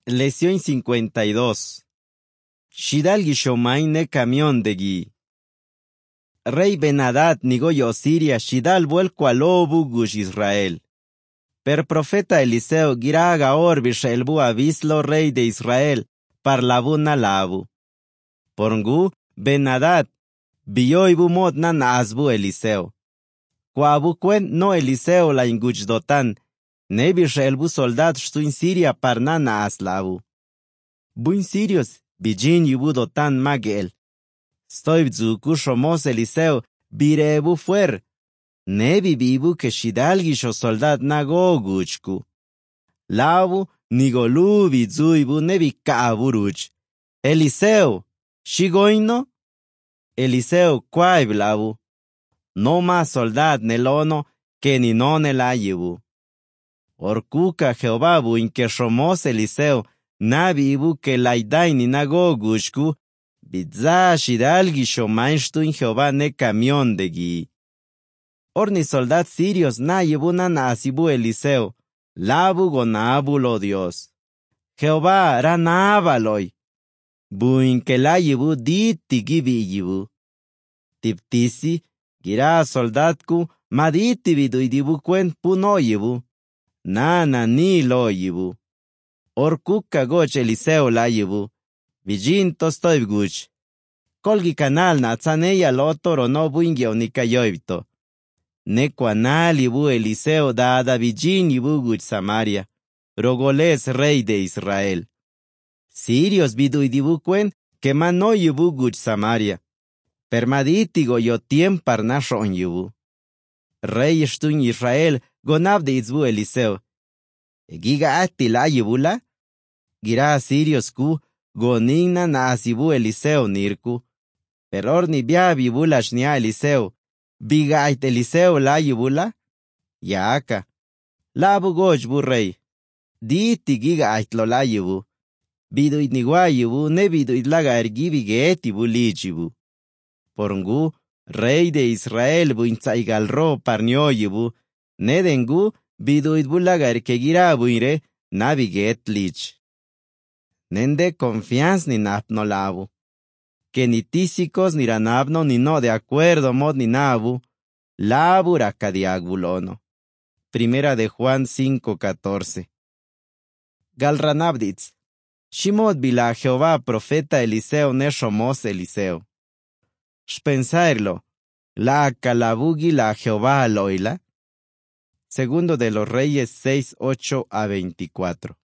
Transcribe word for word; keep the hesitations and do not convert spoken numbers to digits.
Lección cincuenta y dos. Shidal Gishomai ne camión de gui. Rey Benadad nigoyo Siria Shidal vuelco al obu gush Israel. Per profeta Eliseo giraga orbi shelbu avislo rey de Israel parlabu na labu. Porngu Benadad biyoibu mod na nazbu Eliseo. Quabu cuen no Eliseo la inguchdotan. Nebi shelbu soldat shtuin Siria parna na aslabu. Buin Sirios bijin yubu dotan magel. Stoib zuku shomos Eliseo birebu fuer. Nebi bibu que shidalgisho soldat na goguchku. Labu nigolu bizuibu nebi kaaburuch. Eliseo, shigoino? Eliseo quaib labu. No más soldat nelono que ni no nelayibu. Orkuka Jehová bu inke shomos Eliseo nabi ibu que laidai ni nago gushku bizza shidalgi shomainshtu in Jehová ne camión de gi. Orni soldat sirios na yebu na nasibu Eliseo labu gonabulo Dios. Jehová ranabaloi bu inke la yebu diti gibi yebu. Tiptisi gira soldatku maditi bidu idibu cuen puno yebu. Nana ni lo yibu. Orkuka goch Eliseo la yibu. Vijin tostoib guch. Kolgi canal na tzaneya lotoro no buingyo ni kayoibto. Nekwanal yibu Eliseo dada vijin yibu guch Samaria. Rogoles rey de Israel. Sirios bidu idibu cuen que mano yibu guch Samaria. Permaditigo yo tiem parnashon yibu. Rey shtun Israel gonab de izbu Eliseo. Giga ati la yibula? Gira Sirios ku gonina na asibu Eliseo nirku. Peror ni bia bibula shnia Eliseo. Biga ait Eliseo la yibula? Yaaka. Labu goj bu rey. Diti giga ait lo la yibu. Bidu it nigwa yibu ne bidu it laga ergibi geeti bu lichibu. Porngu rey de Israel bu intzaigalro parnio yibu. Nedengu biduit bulagar que gira buire naviget lich. Nende confianz ni napno labu. Que ni tísicos ni ranabno ni no de acuerdo mod ni nabu. Labu rakadiagbulono. Primera de Juan cinco catorce. Galranabditz. Shimod bila Jehová profeta Eliseo ne shomos Eliseo. Shpensairlo. La calabugi la Jehová aloila. Segundo de los Reyes seis, ocho a veinticuatro.